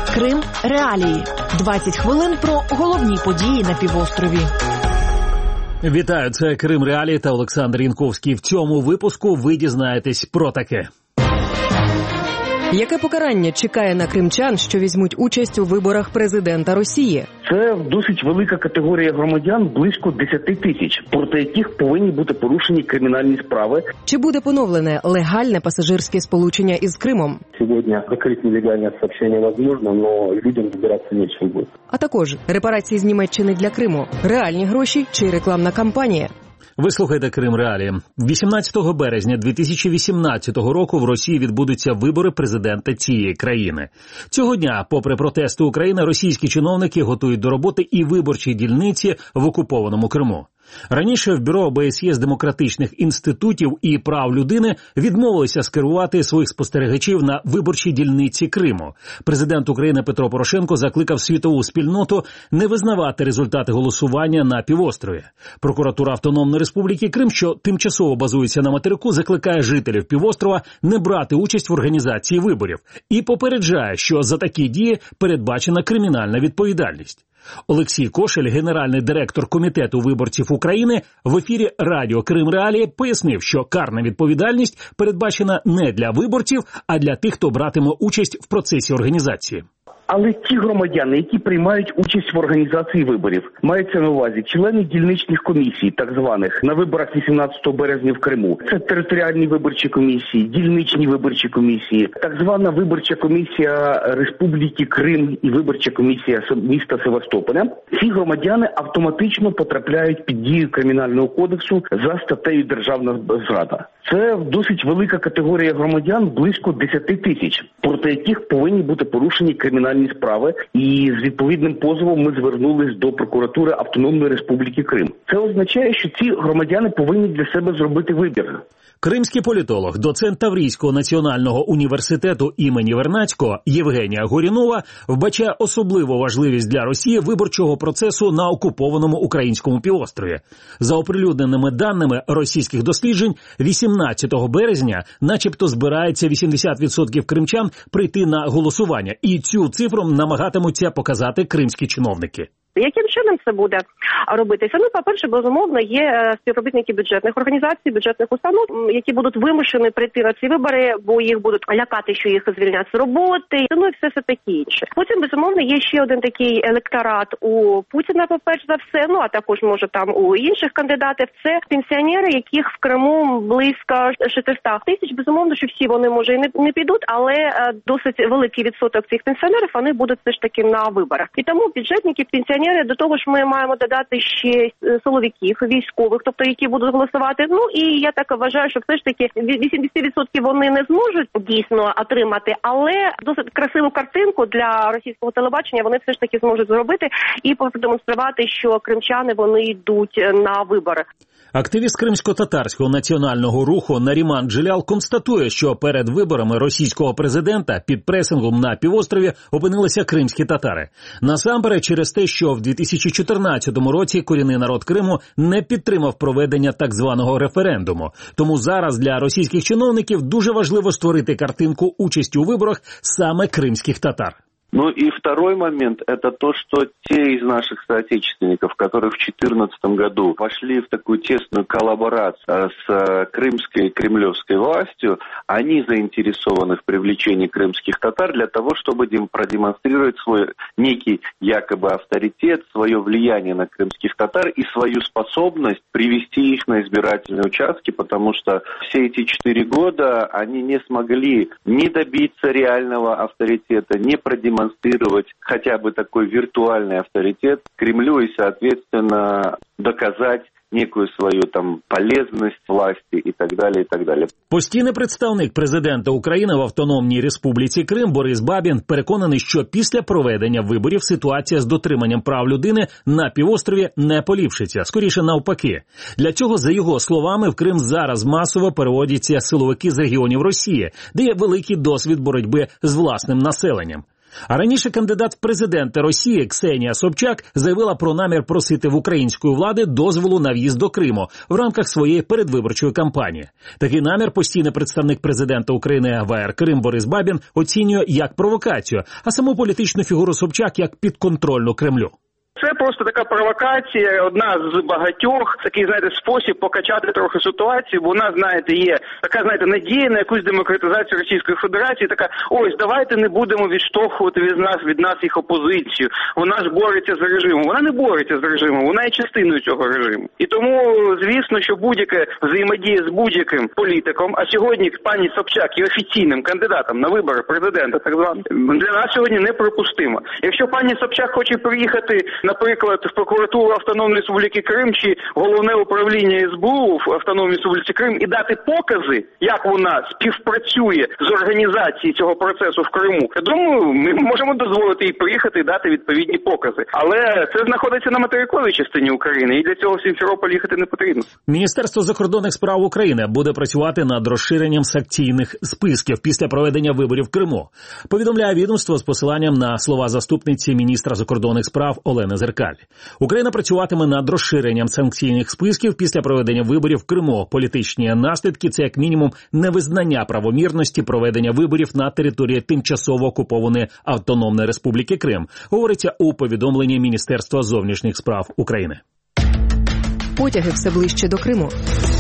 Крим реалії. 20 хвилин про головні події на півострові. Вітаю, це Крим реалії та Олександр Янковський. В цьому випуску ви дізнаєтесь про таке. Яке покарання чекає на кримчан, що візьмуть участь у виборах президента Росії? Це досить велика категорія громадян, близько 10 тисяч, проти яких повинні бути порушені кримінальні справи. Чи буде поновлене легальне пасажирське сполучення із Кримом? Сьогодні закрити нелегальне сполучення можливо, але людям збиратися нічим буде. А також репарації з Німеччини для Криму, реальні гроші чи рекламна кампанія? Ви слухаєте Крим реалії. 18 березня 2018 року в Росії відбудуться вибори президента цієї країни. Цього дня, попри протести України, російські чиновники готують до роботи і виборчі дільниці в окупованому Криму. Раніше в Бюро ОБСЄ з демократичних інститутів і прав людини відмовилися скерувати своїх спостерігачів на виборчі дільниці Криму. Президент України Петро Порошенко закликав світову спільноту не визнавати результати голосування на півострові. Прокуратура Автономної Республіки Крим, що тимчасово базується на материку, закликає жителів півострова не брати участь в організації виборів і попереджає, що за такі дії передбачена кримінальна відповідальність. Олексій Кошель, генеральний директор Комітету виборців України, в ефірі радіо Крим реалії пояснив, що карна відповідальність передбачена не для виборців, а для тих, хто братиме участь в процесі організації. Але ті громадяни, які приймають участь в організації виборів, мається на увазі члени дільничних комісій, так званих, на виборах 18 березня в Криму. Це територіальні виборчі комісії, дільничні виборчі комісії, так звана виборча комісія Республіки Крим і виборча комісія міста Севастополя. Ці громадяни автоматично потрапляють під дію Кримінального кодексу за статтею «Державна зрада». Це досить велика категорія громадян, близько 10 тисяч, проти яких повинні бути порушені кримінальні справи. І з відповідним позовом ми звернулись до прокуратури Автономної Республіки Крим. Це означає, що ці громадяни повинні для себе зробити вибір. Кримський політолог, доцент Таврійського національного університету імені Вернадського Євгенія Горінова вбачає особливу важливість для Росії виборчого процесу на окупованому українському півострові. За оприлюдненими даними російських досліджень, 18 березня начебто збирається 80% кримчан прийти на голосування. І цю цифру намагатимуться показати кримські чиновники. Яким чином це буде робитися? Ну, по-перше, безумовно, є співробітники бюджетних організацій, бюджетних установ, які будуть вимушені прийти на ці вибори, бо їх будуть лякати, що їх звільнять з роботи, ну і все таке інше. Потім, безумовно, є ще один такий електорат у Путіна, по-перше за все, ну а також, може, там у інших кандидатів. Це пенсіонери, яких в Криму близько 600 тисяч. Безумовно, що всі вони, може, і не підуть, але досить великий відсоток цих пенсіонерів, вони будуть все ж таки на виборах. І тому бюджетники, пенсіонери, до того ж ми маємо додати ще силовиків, військових, тобто які будуть голосувати. Ну і я так вважаю, що все ж таки 80% вони не зможуть дійсно отримати, але досить красиву картинку для російського телебачення вони все ж таки зможуть зробити і продемонструвати, що кримчани вони йдуть на вибори. Активіст кримсько-татарського національного руху Наріман Джилял констатує, що перед виборами російського президента під пресингом на півострові опинилися кримські татари. Насамперед через те, що в 2014 році корінний народ Криму не підтримав проведення так званого референдуму. Тому зараз для російських чиновників дуже важливо створити картинку участі у виборах саме кримських татар. Ну и второй момент – это то, что те из наших соотечественников, которые в 2014 году вошли в такую тесную коллаборацию с крымской и кремлевской властью, они заинтересованы в привлечении крымских татар для того, чтобы продемонстрировать свой некий якобы авторитет, свое влияние на крымских татар и свою способность привести их на избирательные участки, потому что все эти 4 года они не смогли ни добиться реального авторитета, ни продемонстрировать хотя бы такой виртуальный авторитет Кремлю и, соответственно, доказать некую свою там полезность власти і так далі, і так далі. Постійний представник президента України в Автономній Республіці Крим Борис Бабін переконаний, що після проведення виборів ситуація з дотриманням прав людини на півострові не поліпшиться, скоріше навпаки. Для цього, за його словами, в Крим зараз масово переводяться силовики з регіонів Росії, де є великий досвід боротьби з власним населенням. А раніше кандидат в президенти Росії Ксенія Собчак заявила про намір просити в української влади дозволу на в'їзд до Криму в рамках своєї передвиборчої кампанії. Такий намір постійний представник президента України в АР Крим Борис Бабін оцінює як провокацію, а саму політичну фігуру Собчак як підконтрольну Кремлю. Це просто така провокація, одна з багатьох, такий, спосіб покачати трохи ситуацію, бо у нас, є така, надія на якусь демократизацію Російської Федерації, така, ось, давайте не будемо відштовхувати від нас їх опозицію, вона ж бореться з режимом. Вона не бореться з режимом, вона є частиною цього режиму. І тому, звісно, що будь-яке взаємодія з будь-яким політиком, а сьогодні пані Собчак є офіційним кандидатом на вибори президента, так званий, для нас сьогодні неприпустимо. Якщо пані Собчак хоче приїхати, наприклад, в прокуратуру Автономної Республіки Крим чи головне управління СБУ в Автономній Республіці Крим і дати покази, як вона співпрацює з організацією цього процесу в Криму, я думаю, ми можемо дозволити їй приїхати і дати відповідні покази. Але це знаходиться на материковій частині України, і для цього в Сімферополь їхати не потрібно. Міністерство закордонних справ України буде працювати над розширенням санкційних списків після проведення виборів в Криму. Повідомляє відомство з посиланням на слова заступниці міністра закордонних справ Олени Зеркаль. Україна працюватиме над розширенням санкційних списків після проведення виборів в Криму. Політичні наслідки – це як мінімум невизнання правомірності проведення виборів на території тимчасово окупованої Автономної Республіки Крим, говориться у повідомленні Міністерства зовнішніх справ України. Потяги все ближче до Криму.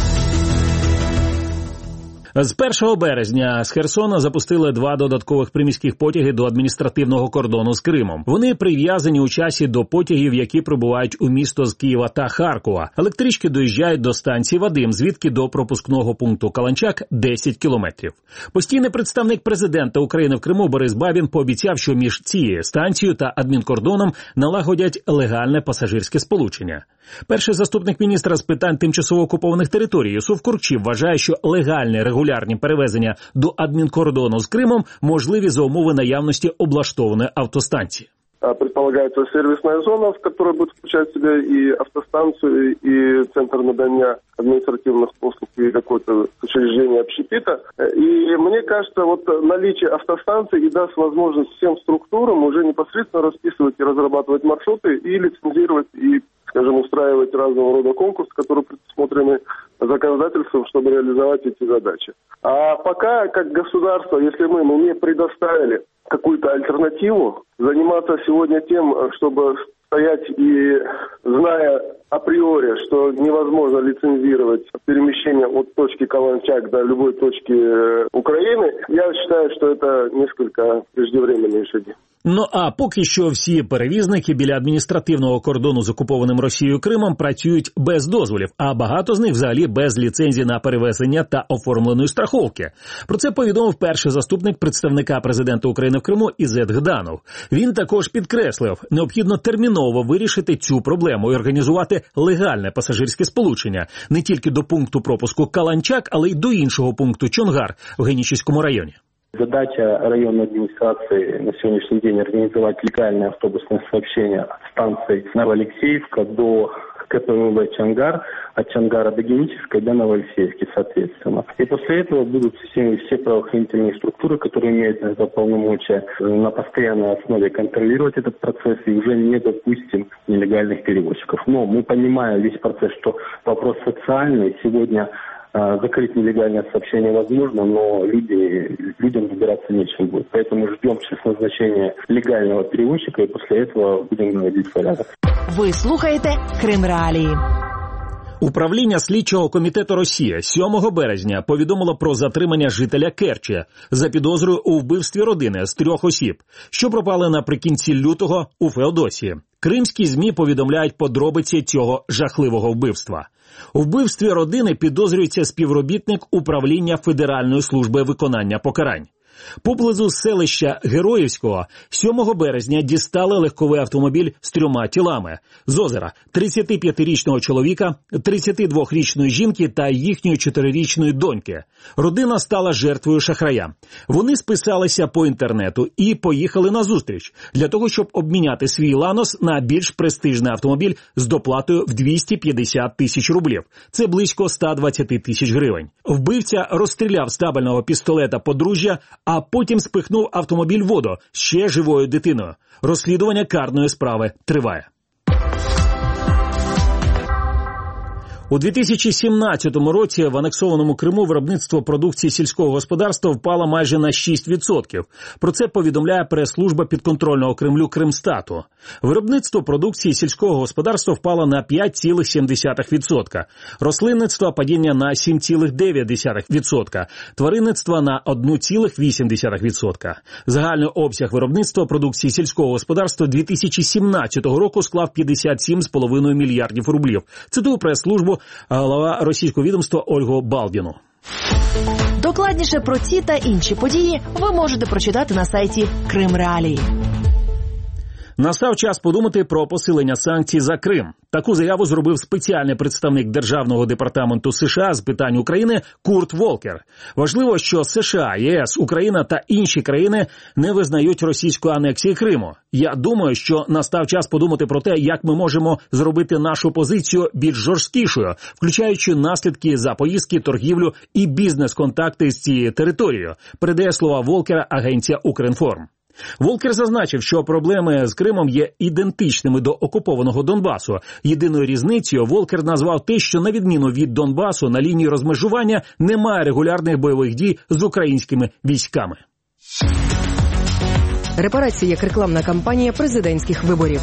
З 1 березня з Херсона запустили 2 додаткових приміських потяги до адміністративного кордону з Кримом. Вони прив'язані у часі до потягів, які прибувають у місто з Києва та Харкова. Електрички доїжджають до станції Вадим, звідки до пропускного пункту Каланчак 10 кілометрів. Постійний представник президента України в Криму Борис Бабін пообіцяв, що між цією станцією та адмінкордоном налагодять легальне пасажирське сполучення. Перший заступник міністра з питань тимчасово окупованих територій Юсуф Курчів вважає, що легальні регулярні перевезення до адмінкордону з Кримом можливі за умови наявності облаштованої автостанції. Предполагается сервисная зона, в которой будет включать в себя и автостанцию, и центр надания административных послуг, и какое-то учреждение общепита. И мне кажется, наличие автостанции и даст возможность всем структурам уже непосредственно расписывать и разрабатывать маршруты, и лицензировать, и, устраивать разного рода конкурсы, которые предусмотрены законодательством, чтобы реализовать эти задачи. А пока, как государство, если мы не предоставили какую-то альтернативу, заниматься сегодня тем, чтобы стоять и, зная априори, что невозможно лицензировать перемещение от точки Каланчак до любой точки Украины, я считаю, что это несколько преждевременные шаги. А поки що всі перевізники біля адміністративного кордону з окупованим Росією Кримом працюють без дозволів, а багато з них взагалі без ліцензії на перевезення та оформленої страховки. Про це повідомив перший заступник представника президента України в Криму Ізет Гданов. Він також підкреслив, необхідно терміново вирішити цю проблему і організувати легальне пасажирське сполучення не тільки до пункту пропуску Каланчак, але й до іншого пункту Чонгар в Генічеському районі. Задача районной администрации на сегодняшний день организовать легальное автобусное сообщение от станции Новоалексеевка до КПВВ Чонгар, от Чонгара до Генической до Новоалексеевки, соответственно. И после этого будут все правоохранительные структуры, которые имеют на это полномочия, на постоянной основе контролировать этот процесс и уже не допустим нелегальных перевозчиков. Но мы понимаем весь процесс, что вопрос социальный. Сегодня закрыть нелегальное сообщение возможно, но людям добираться нечем будет. Поэтому ждем сейчас назначения легального перевозчика и после этого будем наводить порядок. Ви слухаєте Крим Реалії. Управління слідчого комітету Росії 7 березня повідомило про затримання жителя Керчі за підозрою у вбивстві родини з 3 осіб, що пропали наприкінці лютого у Феодосії. Кримські ЗМІ повідомляють подробиці цього жахливого вбивства. У вбивстві родини підозрюється співробітник управління Федеральної служби виконання покарань. Поблизу селища Героївського 7 березня дістали легковий автомобіль з 3 тілами. З озера 35-річного чоловіка, 32-річної жінки та їхньої 4-річної доньки. Родина стала жертвою шахрая. Вони списалися по інтернету і поїхали на зустріч для того, щоб обміняти свій Ланос на більш престижний автомобіль з доплатою в 250 тисяч рублів. Це близько 120 тисяч гривень. Вбивця розстріляв з табельного пістолета подружжя, а потім спихнув автомобіль в воду з ще живою дитиною. Розслідування карної справи триває. У 2017 році в анексованому Криму виробництво продукції сільського господарства впало майже на 6%. Про це повідомляє прес-служба підконтрольного Кремлю Кримстату. Виробництво продукції сільського господарства впало на 5,7%. Рослинництво – падіння на 7,9%. Тваринництво – на 1,8%. Загальний обсяг виробництва продукції сільського господарства 2017 року склав 57,5 мільярдів рублів. Цитую прес-службу голова російського відомства Ольгу Балдіну. Докладніше про ці та інші події ви можете прочитати на сайті Крим Реалії. Настав час подумати про посилення санкцій за Крим. Таку заяву зробив спеціальний представник Державного департаменту США з питань України Курт Волкер. Важливо, що США, ЄС, Україна та інші країни не визнають російську анексію Криму. Я думаю, що настав час подумати про те, як ми можемо зробити нашу позицію більш жорсткішою, включаючи наслідки за поїздки, торгівлю і бізнес-контакти з цією територією, передає слова Волкера агенція «Укрінформ». Волкер зазначив, що проблеми з Кримом є ідентичними до окупованого Донбасу. Єдиною різницею Волкер назвав те, що на відміну від Донбасу на лінії розмежування немає регулярних бойових дій з українськими військами. Репарація як рекламна кампанія президентських виборів.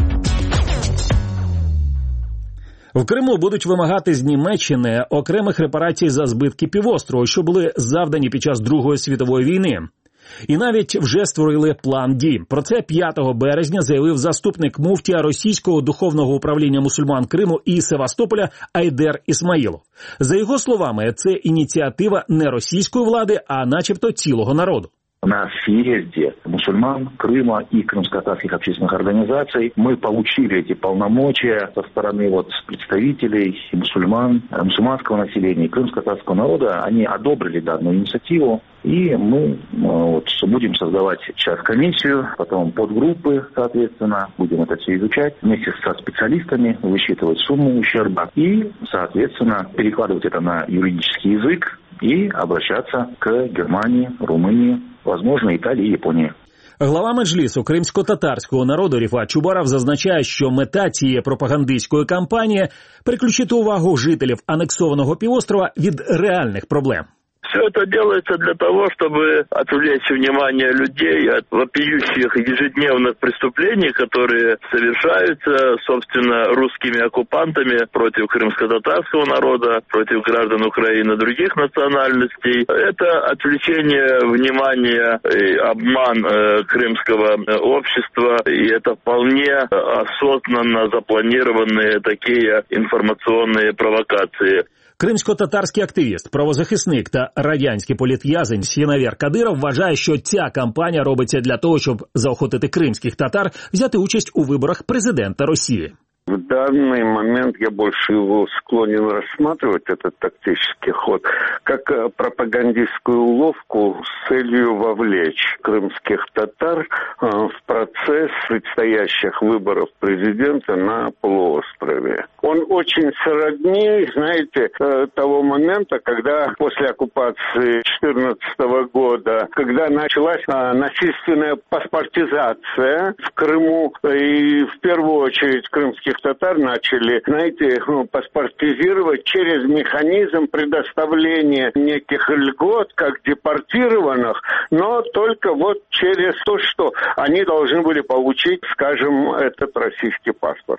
В Криму будуть вимагати з Німеччини окремих репарацій за збитки півострову, що були завдані під час Другої світової війни. І навіть вже створили план дій. Про це 5 березня заявив заступник муфтія Російського духовного управління мусульман Криму і Севастополя Айдер Ісмаїлов. За його словами, це ініціатива не російської влади, а начебто цілого народу. На съезде мусульман Крыма и крымско-татарских общественных организаций мы получили эти полномочия со стороны представителей мусульманского населения и крымско-татарского народа. Они одобрили данную инициативу, и мы будем создавать сейчас комиссию, потом подгруппы, соответственно, будем это все изучать вместе со специалистами, высчитывать сумму ущерба и, соответственно, перекладывать это на юридический язык и обращаться к Германии, Румынии, возможно, Італії і Японії. Глава Меджлісу кримсько-татарського народу Ріфат Чубаров зазначає, що мета цієї пропагандистської кампанії – переключити увагу жителів анексованого півострова від реальних проблем. Все это делается для того, чтобы отвлечь внимание людей от вопиющих ежедневных преступлений, которые совершаются, собственно, русскими оккупантами против крымско-татарского народа, против граждан Украины других национальностей. Это отвлечение внимания и обман крымского общества, и это вполне осознанно запланированные такие информационные провокации. Кримсько-татарський активіст, правозахисник та радянський політв'язень Сінавер Кадиров вважає, що ця кампанія робиться для того, щоб заохотити кримських татар взяти участь у виборах президента Росії. В данный момент я больше его склонен рассматривать, этот тактический ход, как пропагандистскую уловку с целью вовлечь крымских татар в процесс предстоящих выборов президента на полуострове. Он очень сродни, знаете, того момента, когда после оккупации 2014 года, когда началась насильственная паспортизация в Крыму, и в первую очередь крымских татар начали, знаете, паспортизировать через механизм предоставления неких льгот, как депортированных, но только через то, что они должны были получить, скажем, этот российский паспорт.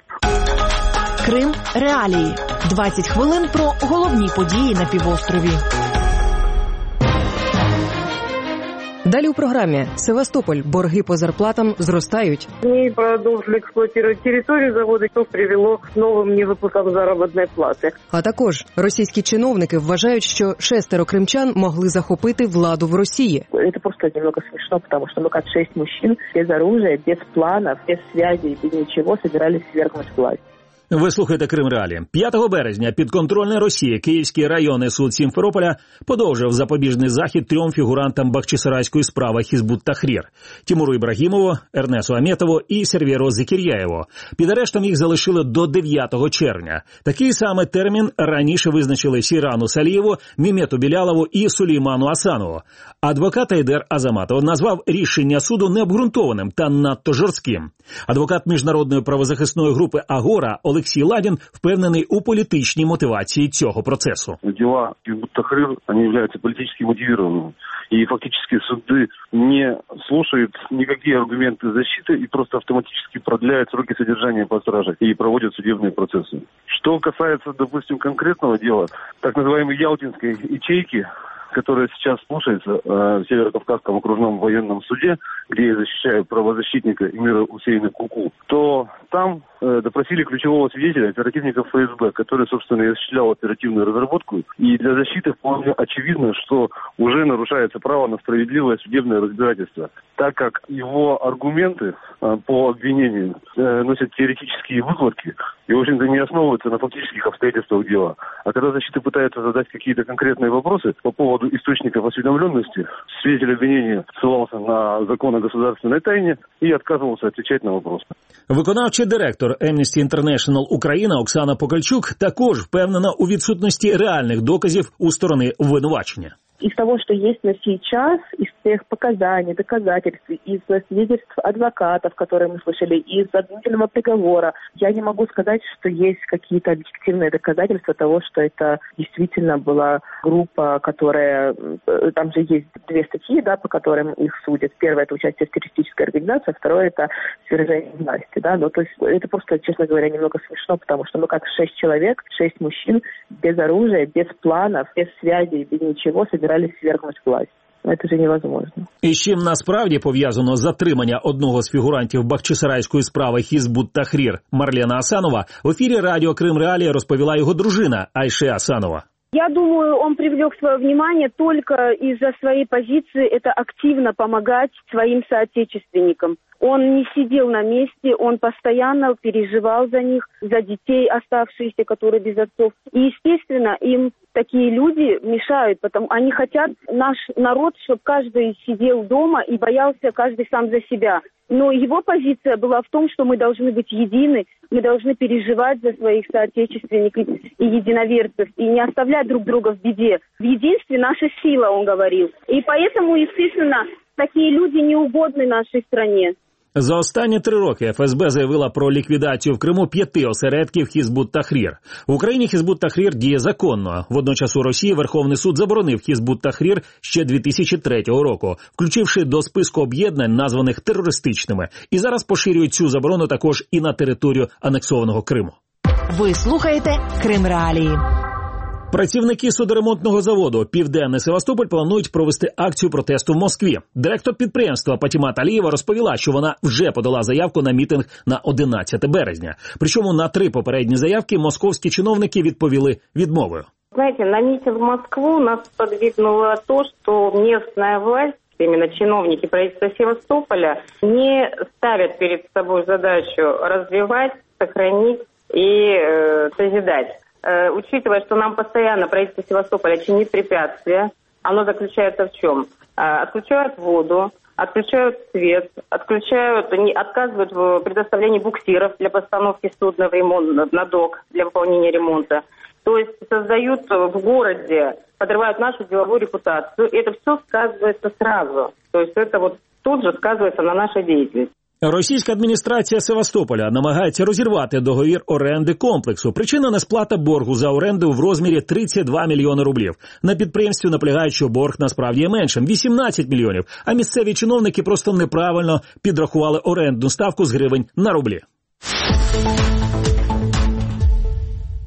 Крим Реалії. 20 хвилин про головні події на півострові. Далі у програмі «Севастополь. Борги по зарплатам зростають». Они продолжили эксплуатировать территорию завода, что привело к новым невыплатам заработной платы. А також російські чиновники вважають, що 6 кримчан могли захопити владу в Росії. Это просто немного смешно, потому что мы как 6 мужчин без оружия, без планов, без связей, без ничего собирались свергнуть власть. Ви слухаєте Крим Реалії. 5 березня підконтрольний Росії Київський районний суд Сімферополя подовжив запобіжний захід 3 фігурантам бахчисарайської справи Хізбут Тахрір – Тимуру Ібрагімову, Ернесу Аметову і Сервєру Зекір'яєву. Під арештом їх залишили до 9 червня. Такий саме термін раніше визначили Сірану Салієву, Мімету Білялову і Сулейману Асанову. Адвокат Айдер Азаматов назвав рішення суду необґрунтованим та надто жорстким. Адвокат міжнародної правозахисної групи «Агора» Олексій Ладін впевнений у політичній мотивації цього процесу. Дела Хизбут Тахрир, они являются политически мотивированными. И фактически суды не слушают никакие аргументы защиты и просто автоматически продляют сроки содержания под стражей и проводят судебные процессы. Что касается, допустим, конкретного дела, так называемой Ялтинской ячейки, которая сейчас слушается в Северо-Кавказском окружном военном суде, где я защищаю правозащитника Эмира Усейна Куку, то там допросили ключевого свидетеля, оперативника ФСБ, который, собственно, и осуществлял оперативную разработку. И для защиты вполне очевидно, что уже нарушается право на справедливое судебное разбирательство, так как его аргументы по обвинению носят теоретические выкладки и, в общем-то, не основываются на фактических обстоятельствах дела. А когда защита пытается задать какие-то конкретные вопросы по поводу источников осведомленности, свидетель обвинения ссылался на закон о государственной тайне и отказывался отвечать на вопросы. Виконавчий директор Amnesty International Україна Оксана Покальчук також впевнена у відсутності реальних доказів у сторони обвинувачення. Из того, что есть на сейчас, из тех показаний, доказательств, из свидетельств адвокатов, которые мы слышали, из обвинительного приговора, я не могу сказать, что есть какие-то объективные доказательства того, что это действительно была группа, которая... Там же есть 2 статьи, да, по которым их судят. Первое – это участие в террористической организации, а второе – это свержение власти. Да? Ну, то есть это просто, честно говоря, немного смешно, потому что мы как 6 человек, 6 мужчин, без оружия, без планов, без связей, без ничего собирались свергнуть власть. Це ж невозможно. І з чим насправді пов'язано затримання одного з фігурантів бахчисарайської справи Хізбут Тахрір Марлена Асанова, в ефірі радіо Крим Реалії розповіла його дружина Айше Асанова. Я думаю, он привлек свое внимание только из-за своей позиции, это активно помогать своим соотечественникам. Он не сидел на месте, он постоянно переживал за них, за детей оставшихся, которые без отцов. И, естественно, им такие люди мешают, потому они хотят, наш народ, чтобы каждый сидел дома и боялся каждый сам за себя. Но его позиция была в том, что мы должны быть едины, мы должны переживать за своих соотечественников и единоверцев, и не оставлять друг друга в беде. В единстве наша сила, он говорил. И поэтому, естественно, такие люди не угодны нашей стране. За останні 3 роки ФСБ заявила про ліквідацію в Криму 5 осередків Хізбут Тахрір. В Україні Хізбут Тахрір діє законно. Водночас у Росії Верховний суд заборонив Хізбут Тахрір ще 2003 року, включивши до списку об'єднань, названих терористичними. І зараз поширюють цю заборону також і на територію анексованого Криму. Ви слухаєте Крим Реалії. Працівники судоремонтного заводу «Південний Севастополь» планують провести акцію протесту в Москві. Директор підприємства Патімат Алієва розповіла, що вона вже подала заявку на мітинг на 11 березня. Причому на 3 попередні заявки московські чиновники відповіли відмовою. Знаете, на митинг в Москву нас подвигнуло то, что местная власть, именно чиновники правительства Севастополя, не ставят перед собой задачу развивать, сохранить и созидать. Учитывая, что нам постоянно правительство Севастополя чинит препятствия, оно заключается в чем? Отключают воду, отключают свет, отказывают в предоставлении буксиров для постановки судна в ремонт, на док для выполнения ремонта. То есть создают в городе, подрывают нашу деловую репутацию. И это все сказывается сразу. То есть это вот тут же сказывается на нашей деятельности. Російська адміністрація Севастополя намагається розірвати договір оренди комплексу. Причина – несплата боргу за оренду в розмірі 32 мільйони рублів. На підприємстві наполягають, що борг насправді є меншим – 18 мільйонів, а місцеві чиновники просто неправильно підрахували орендну ставку з гривень на рублі.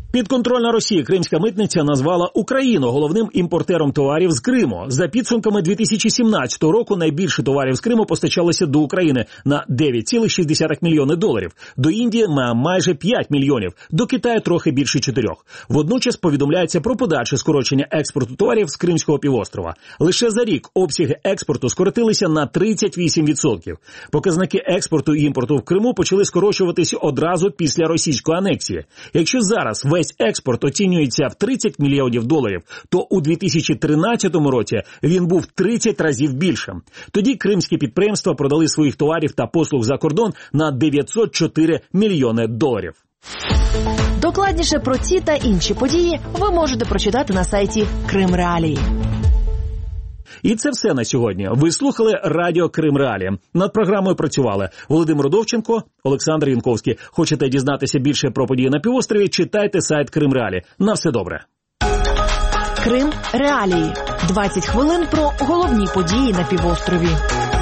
Підконтрольна Росії кримська митниця назвала Україну головним імпортером товарів з Криму. За підсумками 2017 року найбільше товарів з Криму постачалося до України на 9,6 мільйони доларів, до Індії на майже 5 мільйонів, до Китаю трохи більше 4. Водночас повідомляється про подальше скорочення експорту товарів з Кримського півострова. Лише за рік обсяги експорту скоротилися на 38%. Показники експорту і імпорту в Криму почали скорочуватися одразу після російської анексії. Якщо зараз весь експорт оцінюється в 30 мільйонів доларів, то у 2013 році він був 30 разів більшим. Тоді кримські підприємства продали своїх товарів та послуг за кордон на 904 мільйони доларів. Докладніше про ці та інші події ви можете прочитати на сайті Крим Реалії. І це все на сьогодні. Ви слухали Радіо Крим Реалії. Над програмою працювали Володимир Довченко, Олександр Янковський. Хочете дізнатися більше про події на півострові? Читайте сайт Крим Реалії. На все добре. Крим Реалії. 20 хвилин про головні події на півострові.